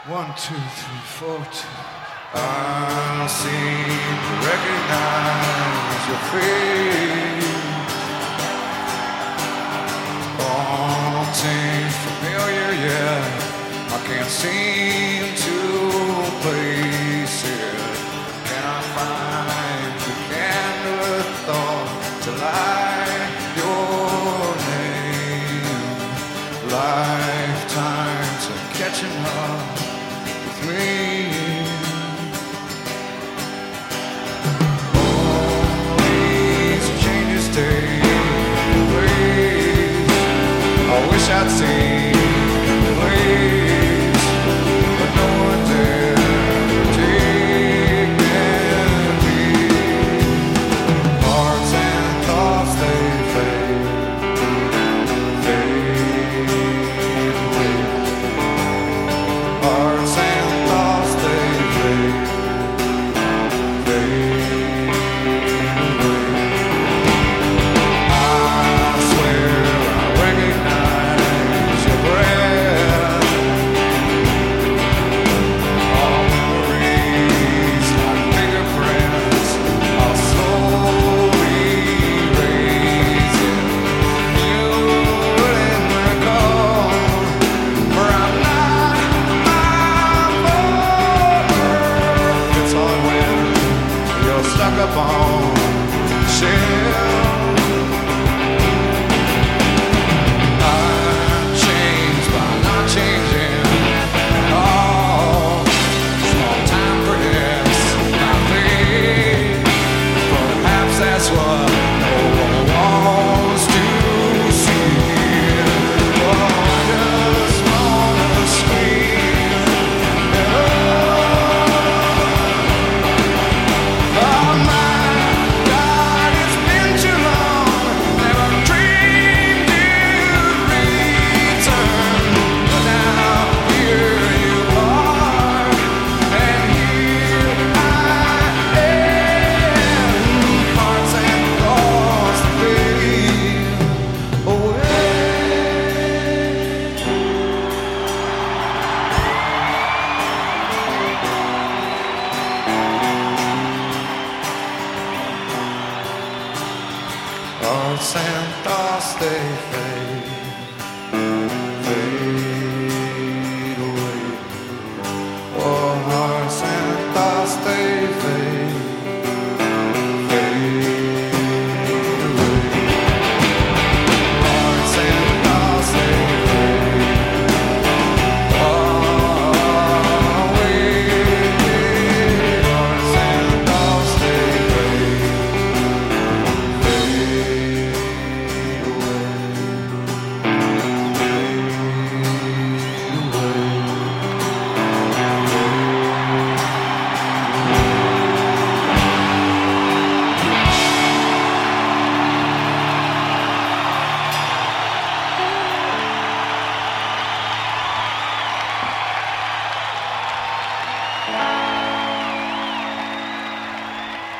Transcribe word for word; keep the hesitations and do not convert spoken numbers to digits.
One, two, three, four, two. I seem to recognize your face. Haunting, familiar, yeah. I can't seem to place it. Can I find the candle of thought to light your name? Lifetimes of catching up with me. All these changes take place. I wish I'd seen the place, but no one dare take me. Hearts and thoughts, they fade, fade away. Hearts and thoughts, they fade, fade away. I swear I recognize your breath. All memories like fingerprints, I'll slowly erase it. You wouldn't recall, for I'm not bipolar. It's hard when you're stuck up on the shelf. I change by not changing at all. Small time for this, not me. Perhaps that's what no one wants to see. Oh, I just wanna scream. Oh my God, it's been too long. Never dreamed you'd return, but now here you are, and here I am. Hearts and thoughts fade away. Hearts and thoughts, they fade.